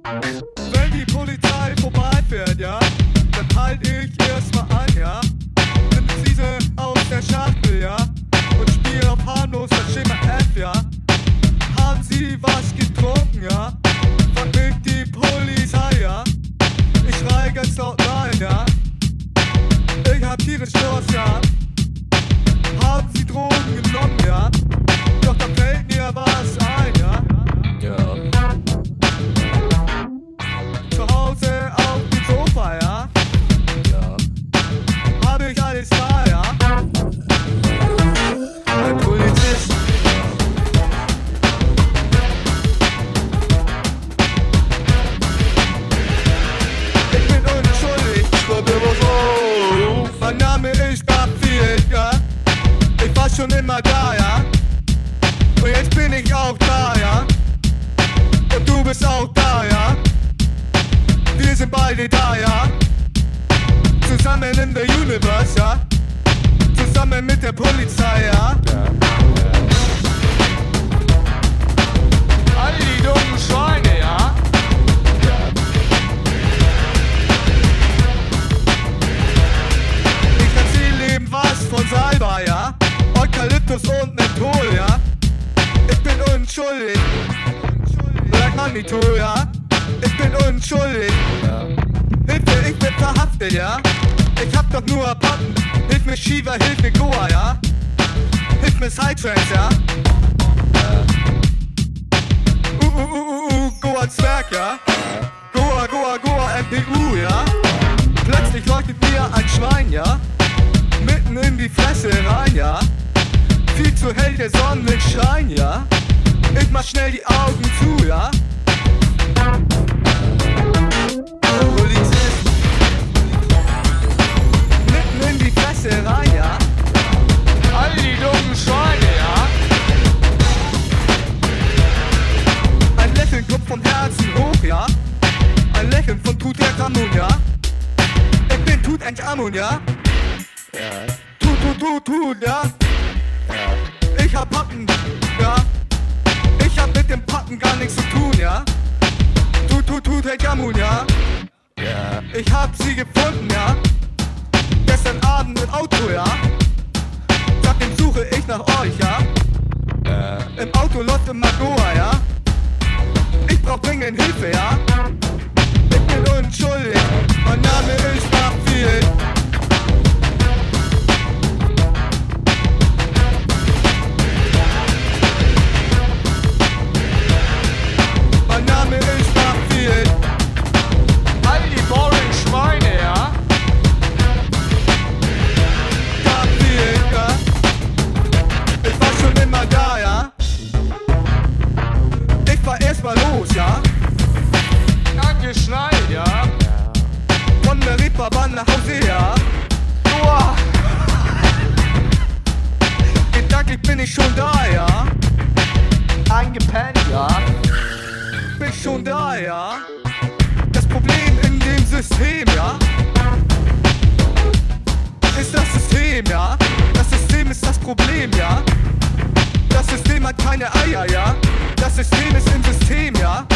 Wenn die Polizei vorbeifährt, ja, dann halt ich erstmal ein, ja. Nimm diese aus der Schachtel, ja, und spiel auf harmlos das Schema F, ja. Haben Sie was getrunken, ja? Fragt mich die Polizei, ja. Ich schrei ganz laut nein, ja. Ich hab tierisch Durst, ja. Haben Sie Drogen genommen, ja? Doch da fällt mir was ein, ja. Zu Hause auf dem Sofa, ja. Hab ich alles da, ja. Ein Polizist. Ich bin unschuldig. Mein Name ist Garfield, ja. Ich war schon immer da, ja. Und jetzt bin ich auch da, ja. Und du bist auch da, ja. Wir sind beide da, ja. Zusammen in der Universe, ja. Zusammen mit der Polizei, ja. All die dummen Schweine, ja. Ich erzähl eben was von Salbei, ja. Eukalyptus und Menthol, ja. Ich bin unschuldig. Black Manitou, ja. Ich bin unschuldig. Hilfe, ich bin verhaftet, ja. Ich hab doch nur Pappen. Hilf mir Shiva, hilf mir Goa, ja. Hilf mir Psytrance, ja. Goa Zwerg, ja. Goa, MPU, ja. Plötzlich leuchtet mir ein Schwein, ja. Mitten in die Fresse rein, ja. Viel zu hell der Sonnenschein, ja. Ich mach schnell die Augen zu, ja. Polizist. Mitten in die Fresse rein, ja. All die dummen Schweine, ja. Ein Lächeln kommt vom Herzen hoch, ja. Ein Lächeln von Tutanchamun, ja. Ich bin Tutanchamun, ja. Tut, ja. Ich hab Pappen, ja. Ich hab mit dem Pappen gar nichts zu tun, ja. Tutanchamun, ja. Ich hab sie gefunden, ja. Gestern Abend im Auto, ja. Seitdem suche ich nach euch, ja. Im Auto läuft immer Goa, ja. Ich brauch dringend Hilfe, ja. Ich bin unschuldig. Mein Name ist Garfield. Mein Name ist Garfield. All die boring Schweine, ja. Garfield, ja. Ich war schon immer da, ja. Ich fahr erstmal los, ja. Angeschnallt, ja. Von der Reeperbahn nach Hause, ja. Uah. Gedanklich bin ich schon da, ja. Eingepennt, ja. Bin schon da, ja. Das Problem in dem System, ja, ist das System, ja. Das System ist das Problem, ja. Das System hat keine Eier, ja. Das System ist im System, ja.